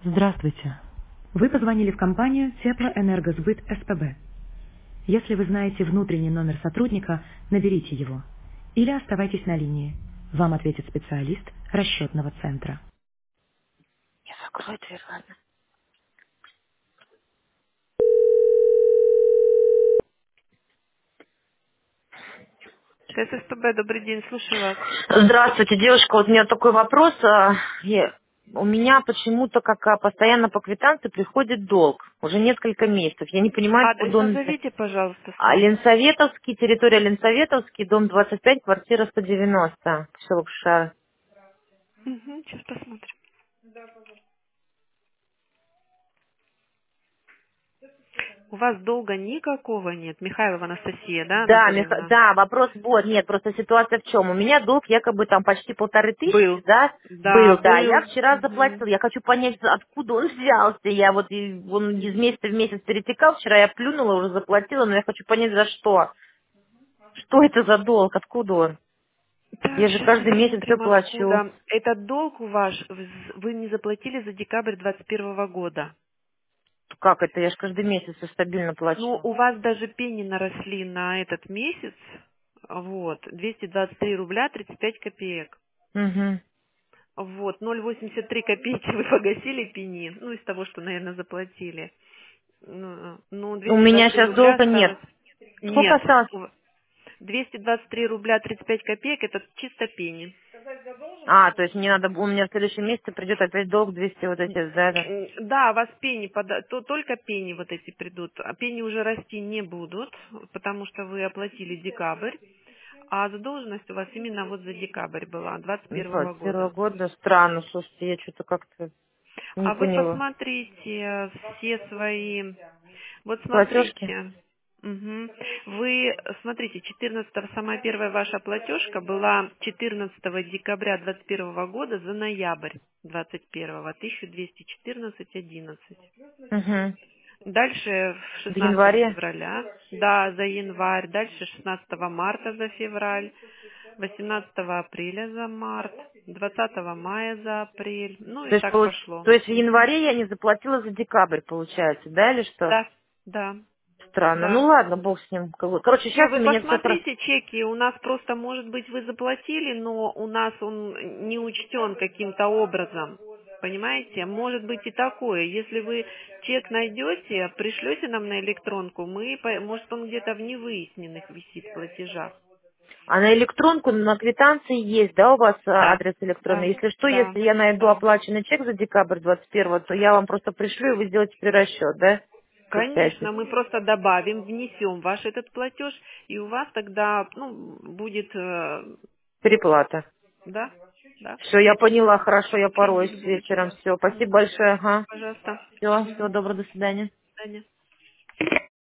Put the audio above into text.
Здравствуйте. Вы позвонили в компанию Теплоэнергосбыт СПБ. Если вы знаете внутренний номер сотрудника, наберите его. Или оставайтесь на линии. Вам ответит специалист расчетного центра. Я закрою дверь, ладно. ССПБ, добрый день, слушаю вас. Здравствуйте, девушка. Вот у меня такой вопрос. У меня почему-то постоянно по квитанции приходит долг. Уже несколько месяцев. Я не понимаю, Адрес откуда он взялся. назовите, пожалуйста, свой. Ленсоветовский, территория Ленсоветовский, дом 25, квартира 190, поселок Шар. Угу, сейчас посмотрим. У вас долга никакого нет. Михайлова Анастасия, да, Да, Анатольевна? да, вопрос вот, нет, просто ситуация в чем? У меня долг якобы там почти 1500, Был. да, Да, был, да. Я был. вчера Мгм. заплатила, я хочу понять, откуда он взялся. Я вот, он из месяца в месяц перетекал, вчера я плюнула, уже заплатила, но я хочу понять, за что. Что это за долг, откуда он? Так, Я же сейчас каждый месяц все посмотрим, плачу. откуда. Этот долг у вас вы не заплатили за декабрь 21 года. Как это? Я же каждый месяц всё стабильно Ну, плачу. у вас даже пени наросли на этот месяц. Вот, 223 рубля 35 копеек. Угу. Вот, 0,83 копейки вы погасили пени, ну, из того, что, наверное, заплатили. Ну, У меня 223 сейчас рубля долга нет. осталось. Сколько Нет, осталось? 223 рубля 35 копеек это чисто пени. А, то есть мне надо, у меня в следующем месяце придет опять долг 200 вот эти, да. Да, у вас пени, только пени вот эти придут, а пени уже расти не будут, потому что вы оплатили декабрь, а задолженность у вас именно вот за декабрь была, 21 21 года. года. Странно, слушайте, я что-то как-то не А вы поняла. посмотрите все свои. Вот Платежки? смотрите. Мгм. Вы смотрите, 14 самая первая ваша платежка была 14 декабря 21 года за ноябрь 21 1214,11. Угу. Дальше В 16 январе? февраля, да, за январь, дальше 16 марта за февраль, 18 апреля за март, 20 мая за апрель, ну и То есть, так пошло. то есть в январе я не заплатила за декабрь, получается, да, или что? Да, да, Странно. Ну да. ладно, бог с ним. Короче, Не, сейчас у вы меня все посмотрите чеки, у нас просто, может быть, вы заплатили, но у нас он не учтен каким-то образом. Понимаете? Может быть и такое. Если вы чек найдете, пришлете нам на электронку, может, он где-то в невыясненных висит платежах. А на электронку, на квитанции есть, да, у вас Да, адрес электронный? да, Если что, да, если я найду да. оплаченный чек за декабрь 21, то я вам просто пришлю, и вы сделаете перерасчет, да? Как Конечно, пятница. мы просто добавим, внесем ваш этот платеж, и у вас тогда, будет, Переплата. да, да, Все, я поняла, хорошо, я пороюсь кредит будет у вечером. вас. Все, спасибо большое, ага. Пожалуйста. Все, всего Мгм. доброго, до свидания. До свидания.